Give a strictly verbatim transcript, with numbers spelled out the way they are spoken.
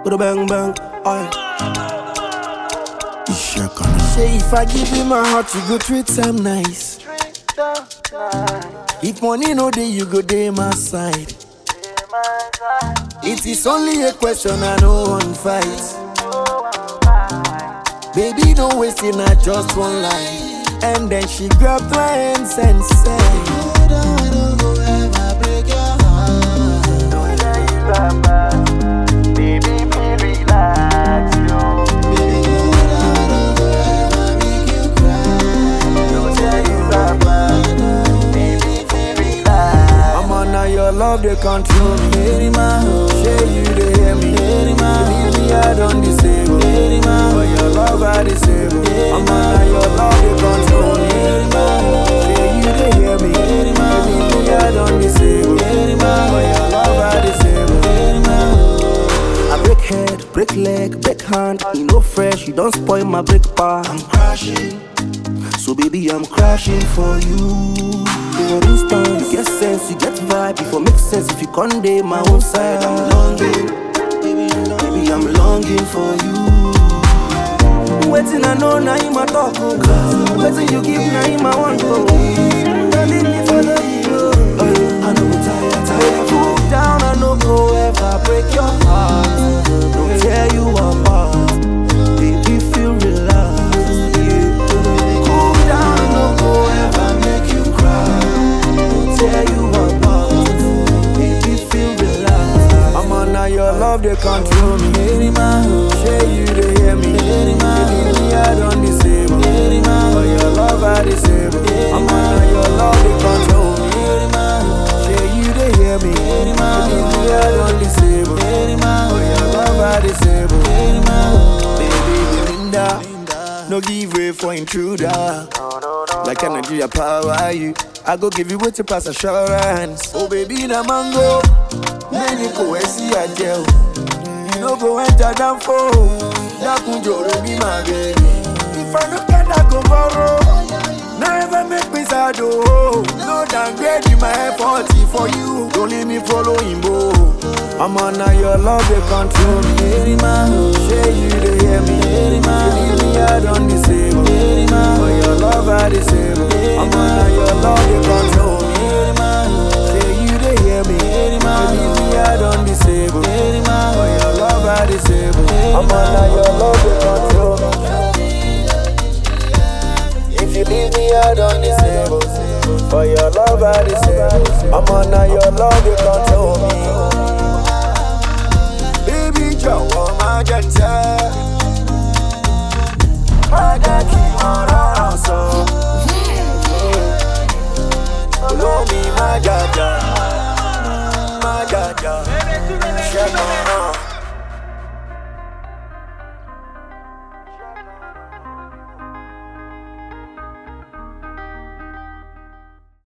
Put a bang bang, aye. Say if I give you my heart, you go treat them nice. If money no day, you go day my side. It is only a question, I no one fight. Baby, no wasting, I just one line. And then she grabbed my hands and said, love they control me. Share you they hear me. Leave me I don't disable. For your love I disable. I'm on your love they control me. Share you they hear me. Leave me I don't disable. For your love I disable. I break head, break leg, break hand. You know fresh, you don't spoil my break bar. I'm crashing, so baby I'm crashing for you. For instance, you get sense, you get vibe. If it makes sense, if you can't day my own side, I'm longing, baby, I'm longing for you. Waiting, I know now you my talk. Waiting, you give now you my one go. Don't leave me for the hero. I know I'm tired, tired. Cool down, I know go ever break your heart. Don't tear you apart, baby, feel relaxed. Yeah. Cool down, I know go ever make you cry. Tear you apart, baby, feel relaxed. I'm on now your love, they control me. Share you, they hear me. Leave me, I don't disable. For your love, I disable. I'm on now your love, they control me. Share you, they hear me. Leave me, I don't disable. For your love, I disable. Baby, Linda, no give way for intruder. Like energy, I power you. I go give you what you pass assurance. Oh baby, na mango. Many go see a gel. You no go enter down for. That could be my baby. If I look at that go borrow, never make me sad. Oh, no downgrade in my effort for you. Don't leave me following, bo. I'm on now your love, they control me. Share you, they hear me. Leave me, I don't disable. For your love, I disable. I'm on now your love, they control me. Share you, they hear me. Leave me, I don't disable. For your love, I disable. I'm on now your love, they control me. If you leave me, I don't disable. For your love, I disable. I'm on now your love, they control me. Baby, jọ̀wọ́ má jẹ́ tẹ́. Má jẹ́ kí ọ̀rọ̀ sọ. Olómi má jàjà, má jàjà, ṣẹ́gun.